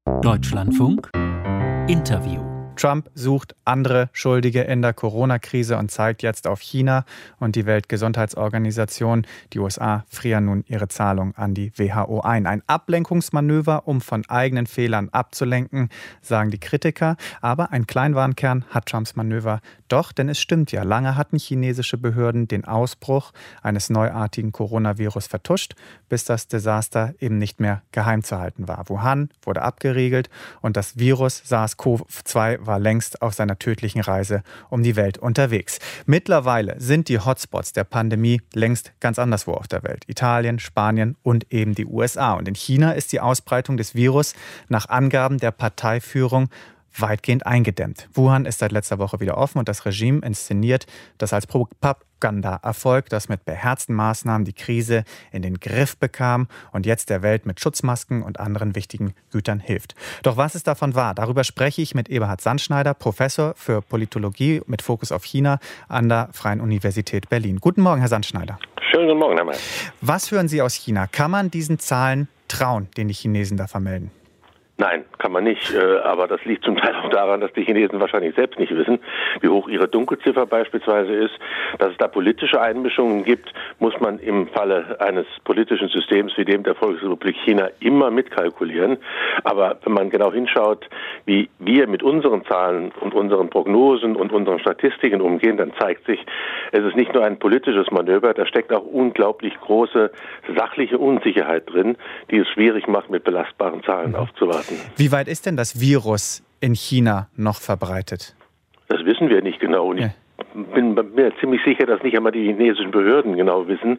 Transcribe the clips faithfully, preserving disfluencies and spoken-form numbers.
Deutschlandfunk Interview. Trump sucht andere Schuldige in der Corona-Krise und zeigt jetzt auf China und die Weltgesundheitsorganisation. Die U S A frieren nun ihre Zahlung an die W H O ein. Ein Ablenkungsmanöver, um von eigenen Fehlern abzulenken, sagen die Kritiker. Aber ein Kleinwarnkern hat Trumps Manöver doch, denn es stimmt ja. Lange hatten chinesische Behörden den Ausbruch eines neuartigen Coronavirus vertuscht, bis das Desaster eben nicht mehr geheim zu halten war. Wuhan wurde abgeriegelt und das Virus SARS-CoV zwei war längst auf seiner tödlichen Reise um die Welt unterwegs. Mittlerweile sind die Hotspots der Pandemie längst ganz anderswo auf der Welt. Italien, Spanien und eben die U S A. Und in China ist die Ausbreitung des Virus nach Angaben der Parteiführung weitgehend eingedämmt. Wuhan ist seit letzter Woche wieder offen und das Regime inszeniert das als Propaganda-Erfolg, das mit beherzten Maßnahmen die Krise in den Griff bekam und jetzt der Welt mit Schutzmasken und anderen wichtigen Gütern hilft. Doch was es davon wahr? Darüber spreche ich mit Eberhard Sandschneider, Professor für Politologie mit Fokus auf China an der Freien Universität Berlin. Guten Morgen, Herr Sandschneider. Schönen guten Morgen, Herr May. Was hören Sie aus China? Kann man diesen Zahlen trauen, den die Chinesen da vermelden? Nein, kann man nicht, aber das liegt zum Teil auch daran, dass die Chinesen wahrscheinlich selbst nicht wissen, wie hoch ihre Dunkelziffer beispielsweise ist. Dass es da politische Einmischungen gibt, muss man im Falle eines politischen Systems wie dem der Volksrepublik China immer mitkalkulieren. Aber wenn man genau hinschaut, wie wir mit unseren Zahlen und unseren Prognosen und unseren Statistiken umgehen, dann zeigt sich, es ist nicht nur ein politisches Manöver, da steckt auch unglaublich große sachliche Unsicherheit drin, die es schwierig macht, mit belastbaren Zahlen aufzuwarten. Wie weit ist denn das Virus in China noch verbreitet? Das wissen wir nicht genau. Und ich bin mir ziemlich sicher, dass nicht einmal die chinesischen Behörden genau wissen,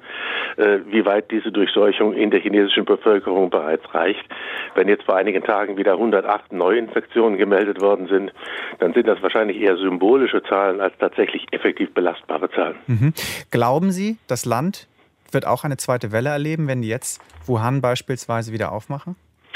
wie weit diese Durchseuchung in der chinesischen Bevölkerung bereits reicht. Wenn jetzt vor einigen Tagen wieder hundertacht Neuinfektionen gemeldet worden sind, dann sind das wahrscheinlich eher symbolische Zahlen als tatsächlich effektiv belastbare Zahlen. Mhm. Glauben Sie, das Land wird auch eine zweite Welle erleben, wenn die jetzt Wuhan beispielsweise wieder aufmachen?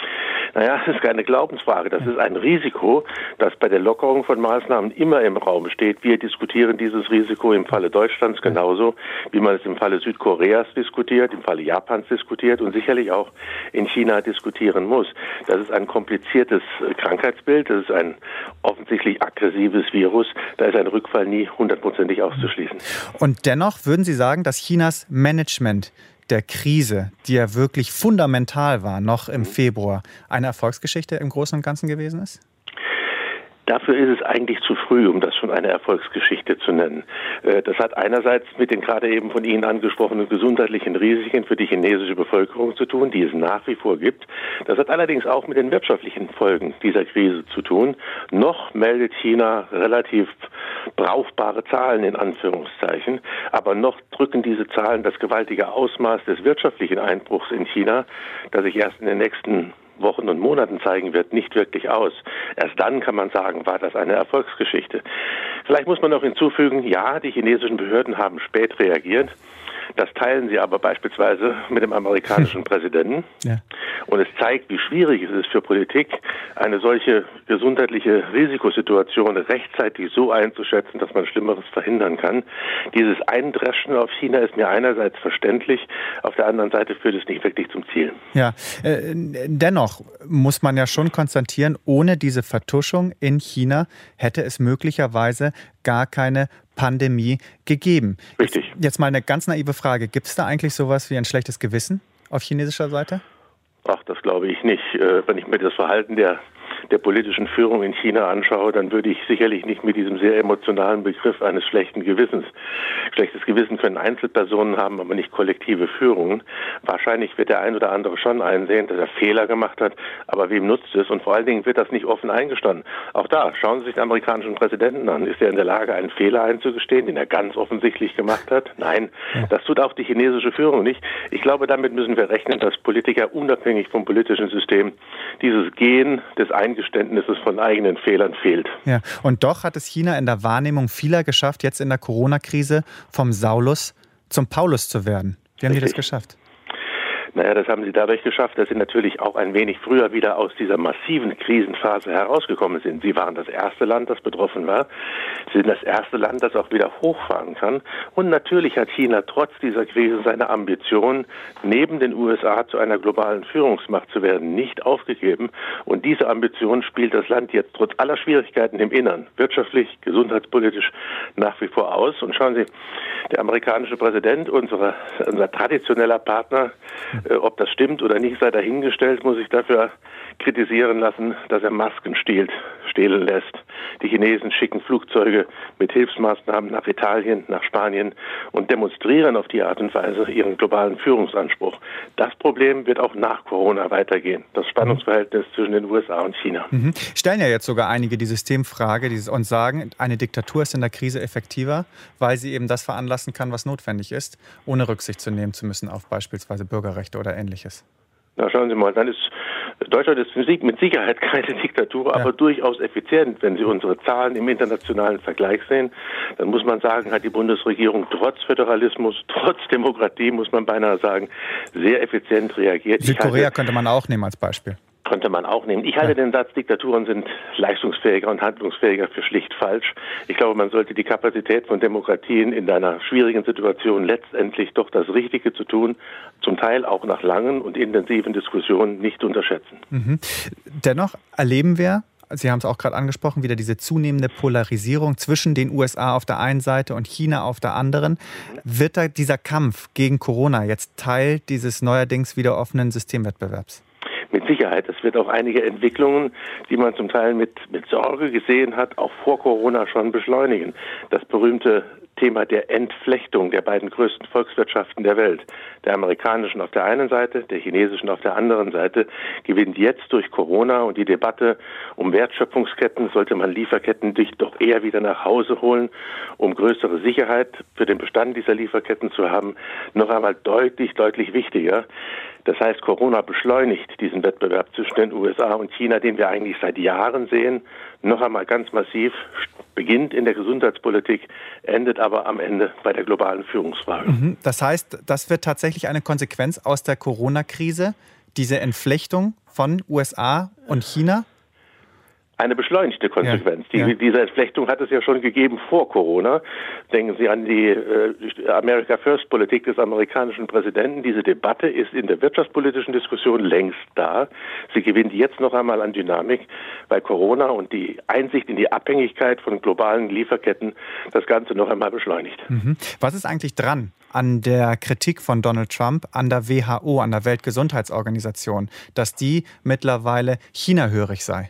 Naja, das ist keine Glaubensfrage. Das ist ein Risiko, das bei der Lockerung von Maßnahmen immer im Raum steht. Wir diskutieren dieses Risiko im Falle Deutschlands genauso, wie man es im Falle Südkoreas diskutiert, im Falle Japans diskutiert und sicherlich auch in China diskutieren muss. Das ist ein kompliziertes Krankheitsbild. Das ist ein offensichtlich aggressives Virus. Da ist ein Rückfall nie hundertprozentig auszuschließen. Und dennoch würden Sie sagen, dass Chinas Management der Krise, die ja wirklich fundamental war, noch im Februar, eine Erfolgsgeschichte im Großen und Ganzen gewesen ist? Dafür ist es eigentlich zu früh, um das schon eine Erfolgsgeschichte zu nennen. Das hat einerseits mit den gerade eben von Ihnen angesprochenen gesundheitlichen Risiken für die chinesische Bevölkerung zu tun, die es nach wie vor gibt. Das hat allerdings auch mit den wirtschaftlichen Folgen dieser Krise zu tun. Noch meldet China relativ brauchbare Zahlen in Anführungszeichen, aber noch drücken diese Zahlen das gewaltige Ausmaß des wirtschaftlichen Einbruchs in China, das sich erst in den nächsten Wochen und Monaten zeigen wird, nicht wirklich aus. Erst dann kann man sagen, war das eine Erfolgsgeschichte. Vielleicht muss man noch hinzufügen, ja, die chinesischen Behörden haben spät reagiert. Das teilen sie aber beispielsweise mit dem amerikanischen Präsidenten. Ja. Und es zeigt, wie schwierig es ist für Politik, eine solche gesundheitliche Risikosituation rechtzeitig so einzuschätzen, dass man Schlimmeres verhindern kann. Dieses Eindreschen auf China ist mir einerseits verständlich, auf der anderen Seite führt es nicht wirklich zum Ziel. Ja, äh, dennoch muss man ja schon konstatieren, ohne diese Vertuschung in China hätte es möglicherweise gar keine Pandemie gegeben. Richtig. Jetzt, jetzt mal eine ganz naive Frage. Gibt es da eigentlich sowas wie ein schlechtes Gewissen auf chinesischer Seite? Ach, das glaube ich nicht. Wenn ich mir das Verhalten der der politischen Führung in China anschaue, dann würde ich sicherlich nicht mit diesem sehr emotionalen Begriff eines schlechten Gewissens. Schlechtes Gewissen können Einzelpersonen haben, aber nicht kollektive Führungen. Wahrscheinlich wird der ein oder andere schon einsehen, dass er Fehler gemacht hat, aber wem nutzt es? Und vor allen Dingen wird das nicht offen eingestanden. Auch da, schauen Sie sich den amerikanischen Präsidenten an. Ist er in der Lage, einen Fehler einzugestehen, den er ganz offensichtlich gemacht hat? Nein, das tut auch die chinesische Führung nicht. Ich glaube, damit müssen wir rechnen, dass Politiker unabhängig vom politischen System dieses Gen des Eingeständnisses von eigenen Fehlern fehlt. Ja, und doch hat es China in der Wahrnehmung vieler geschafft, jetzt in der Corona-Krise vom Saulus zum Paulus zu werden. Wie haben die das geschafft? Naja, das haben sie dadurch geschafft, dass sie natürlich auch ein wenig früher wieder aus dieser massiven Krisenphase herausgekommen sind. Sie waren das erste Land, das betroffen war. Sie sind das erste Land, das auch wieder hochfahren kann. Und natürlich hat China trotz dieser Krise seine Ambition, neben den U S A zu einer globalen Führungsmacht zu werden, nicht aufgegeben. Und diese Ambition spielt das Land jetzt trotz aller Schwierigkeiten im Innern, wirtschaftlich, gesundheitspolitisch nach wie vor aus. Und schauen Sie, der amerikanische Präsident, unsere, unser traditioneller Partner, äh, ob das stimmt oder nicht, sei dahingestellt, muss ich dafür kritisieren lassen, dass er Masken stiehlt, stehlen lässt. Die Chinesen schicken Flugzeuge mit Hilfsmaßnahmen nach Italien, nach Spanien und demonstrieren auf die Art und Weise ihren globalen Führungsanspruch. Das Problem wird auch nach Corona weitergehen. Das Spannungsverhältnis zwischen den U S A und China. Mhm. Stellen ja jetzt sogar einige die Systemfrage die und sagen, eine Diktatur ist in der Krise effektiver, weil sie eben das veranlassen kann, was notwendig ist, ohne Rücksicht zu nehmen zu müssen auf beispielsweise Bürgerrechte oder Ähnliches. Na, schauen Sie mal, dann ist Deutschland ist mit Sicherheit keine Diktatur, ja. aber durchaus effizient. Wenn Sie unsere Zahlen im internationalen Vergleich sehen, dann muss man sagen, hat die Bundesregierung trotz Föderalismus, trotz Demokratie, muss man beinahe sagen, sehr effizient reagiert. Südkorea halte, könnte man auch nehmen als Beispiel. Könnte man auch nehmen. Ich halte ja. den Satz, Diktaturen sind leistungsfähiger und handlungsfähiger für schlicht falsch. Ich glaube, man sollte die Kapazität von Demokratien in einer schwierigen Situation letztendlich doch das Richtige zu tun, zum Teil auch nach langen und intensiven Diskussionen nicht unterschätzen. Mhm. Dennoch erleben wir, Sie haben es auch gerade angesprochen, wieder diese zunehmende Polarisierung zwischen den U S A auf der einen Seite und China auf der anderen. Wird da dieser Kampf gegen Corona jetzt Teil dieses neuerdings wieder offenen Systemwettbewerbs? Mit Sicherheit. Es wird auch einige Entwicklungen, die man zum Teil mit, mit Sorge gesehen hat, auch vor Corona schon beschleunigen. Das berühmte Thema der Entflechtung der beiden größten Volkswirtschaften der Welt, der amerikanischen auf der einen Seite, der chinesischen auf der anderen Seite, gewinnt jetzt durch Corona und die Debatte um Wertschöpfungsketten, sollte man Lieferketten dich doch eher wieder nach Hause holen, um größere Sicherheit für den Bestand dieser Lieferketten zu haben, noch einmal deutlich, deutlich wichtiger. Das heißt, Corona beschleunigt diesen Wettbewerb zwischen den U S A und China, den wir eigentlich seit Jahren sehen, noch einmal ganz massiv, beginnt in der Gesundheitspolitik, endet aber am Ende bei der globalen Führungsfrage. Das heißt, das wird tatsächlich eine Konsequenz aus der Corona-Krise, diese Entflechtung von U S A und China? Eine beschleunigte Konsequenz. Ja, ja. Die, diese Entflechtung hat es ja schon gegeben vor Corona. Denken Sie an die äh, America First Politik des amerikanischen Präsidenten. Diese Debatte ist in der wirtschaftspolitischen Diskussion längst da. Sie gewinnt jetzt noch einmal an Dynamik, weil Corona und die Einsicht in die Abhängigkeit von globalen Lieferketten das Ganze noch einmal beschleunigt. Mhm. Was ist eigentlich dran an der Kritik von Donald Trump an der W H O, an der Weltgesundheitsorganisation, dass die mittlerweile China-hörig sei?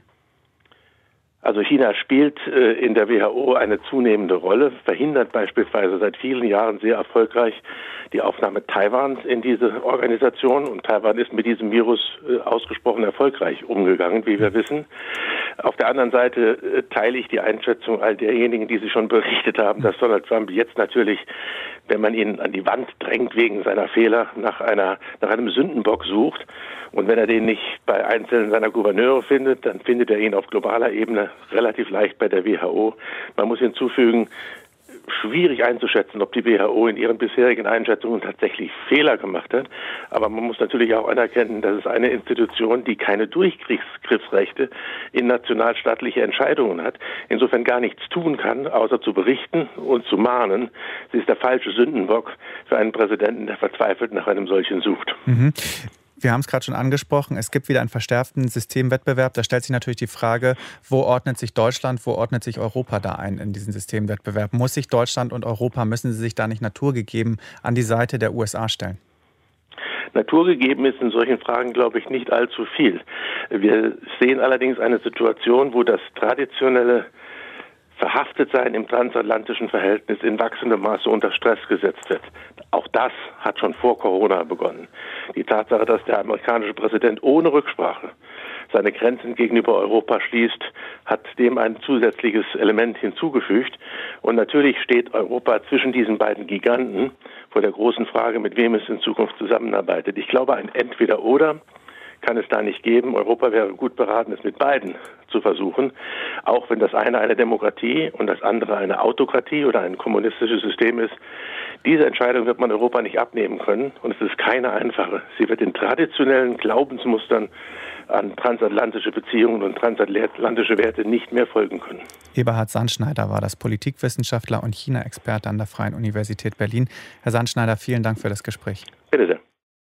Also China spielt äh, in der W H O eine zunehmende Rolle, verhindert beispielsweise seit vielen Jahren sehr erfolgreich die Aufnahme Taiwans in diese Organisation. Und Taiwan ist mit diesem Virus äh, ausgesprochen erfolgreich umgegangen, wie wir wissen. Auf der anderen Seite äh, teile ich die Einschätzung all derjenigen, die Sie schon berichtet haben, dass Donald Trump jetzt natürlich, wenn man ihn an die Wand drängt wegen seiner Fehler, nach einer nach einem Sündenbock sucht. Und wenn er den nicht bei einzelnen seiner Gouverneure findet, dann findet er ihn auf globaler Ebene relativ leicht bei der W H O. Man muss hinzufügen, schwierig einzuschätzen, ob die W H O in ihren bisherigen Einschätzungen tatsächlich Fehler gemacht hat. Aber man muss natürlich auch anerkennen, dass es eine Institution, die keine Durchgriffsrechte in nationalstaatliche Entscheidungen hat, insofern gar nichts tun kann, außer zu berichten und zu mahnen. Sie ist der falsche Sündenbock für einen Präsidenten, der verzweifelt nach einem solchen sucht. Mhm. Wir haben es gerade schon angesprochen, es gibt wieder einen verstärkten Systemwettbewerb. Da stellt sich natürlich die Frage, wo ordnet sich Deutschland, wo ordnet sich Europa da ein in diesen Systemwettbewerb? Muss sich Deutschland und Europa, müssen sie sich da nicht naturgegeben an die Seite der U S A stellen? Naturgegeben ist in solchen Fragen, glaube ich, nicht allzu viel. Wir sehen allerdings eine Situation, wo das traditionelle Verhaftetsein im transatlantischen Verhältnis in wachsendem Maße unter Stress gesetzt wird. Auch das hat schon vor Corona begonnen. Die Tatsache, dass der amerikanische Präsident ohne Rücksprache seine Grenzen gegenüber Europa schließt, hat dem ein zusätzliches Element hinzugefügt. Und natürlich steht Europa zwischen diesen beiden Giganten vor der großen Frage, mit wem es in Zukunft zusammenarbeitet. Ich glaube, ein Entweder-Oder kann es da nicht geben. Europa wäre gut beraten, es mit beiden zu versuchen, auch wenn das eine eine Demokratie und das andere eine Autokratie oder ein kommunistisches System ist. Diese Entscheidung wird man Europa nicht abnehmen können und es ist keine einfache. Sie wird den traditionellen Glaubensmustern an transatlantische Beziehungen und transatlantische Werte nicht mehr folgen können. Eberhard Sandschneider war das Politikwissenschaftler und China-Experte an der Freien Universität Berlin. Herr Sandschneider, vielen Dank für das Gespräch. Bitte sehr.